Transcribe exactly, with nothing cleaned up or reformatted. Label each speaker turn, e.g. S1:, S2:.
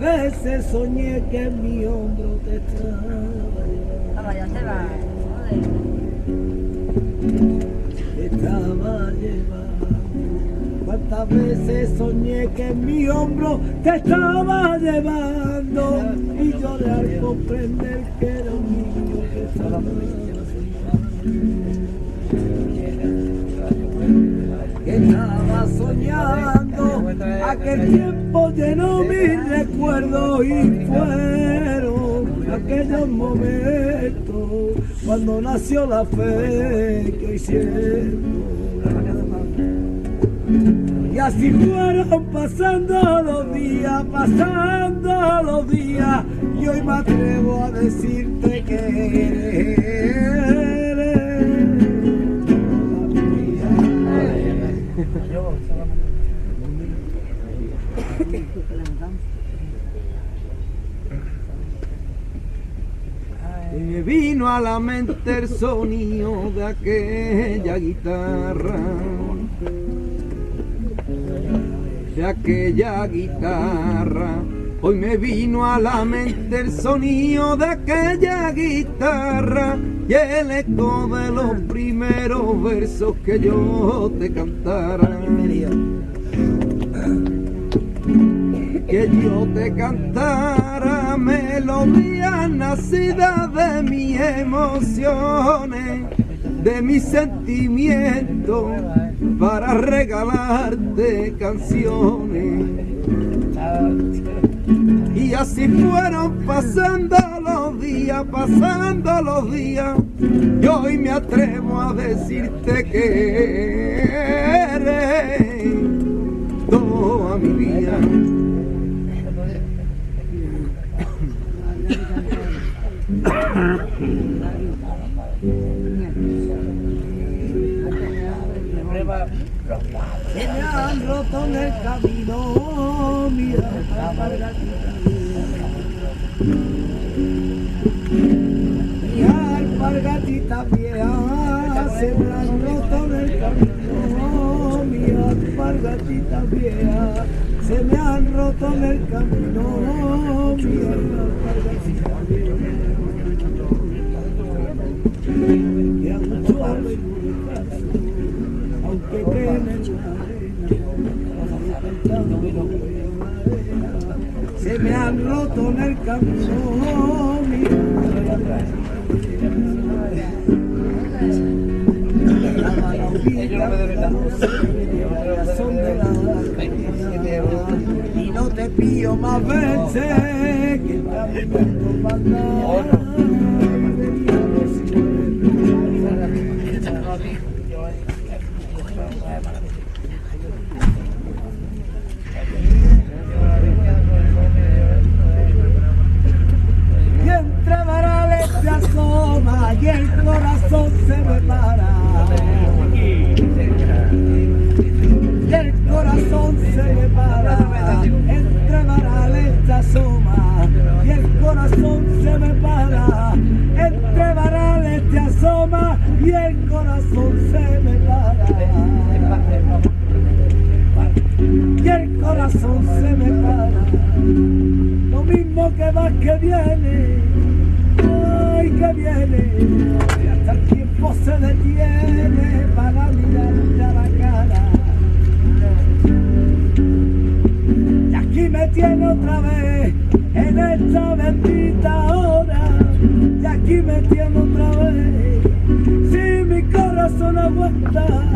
S1: veces soñé que en mi hombro te estaba llevando.
S2: Ah, vaya, se va.
S1: Te estaba llevando. Cuántas veces soñé que en mi hombro te estaba llevando y lloré al comprender que era un niño que estaba que estaba soñando. Aquel tiempo llenó mis recuerdos y fueron aquellos momentos cuando nació la fe que hoy siento. Y así fueron pasando los días, pasando los días, y hoy me atrevo a decirte que eres toda mi vida. Me vino a la mente el sonido de aquella guitarra, de aquella guitarra. Hoy me vino a la mente el sonido de aquella guitarra y el eco de los primeros versos que yo te cantara. Que yo te cantara melodías nacidas de mis emociones, de mis sentimientos, para regalarte canciones. Y así fueron pasando los días, pasando los días, y hoy me atrevo a decirte que eres toda mi vida. Se me han roto en el camino, mira, mi alpargatita vieja, se me han roto en el camino, mi alpargatita vieja, se me han roto en el camino, mi alpargatita vieja. Y a mucho hambre aunque creen en la arena, se me han roto en el camino, mira, la maravilla, no son de la y no te pillo más veces que el camino manda. Y entre varales se asoma y el corazón se me para. Y el corazón se me para. Entre varales se asoma y el corazón se me para. Entre varales se asoma y el corazón se me para. Y el corazón se me para. Lo mismo que va que viene, ay que viene, y hasta el tiempo se detiene para mirarte a la cara. Y aquí me tiene otra vez en esta bendita hora. Y aquí me tiene otra vez, si mi corazón aguanta.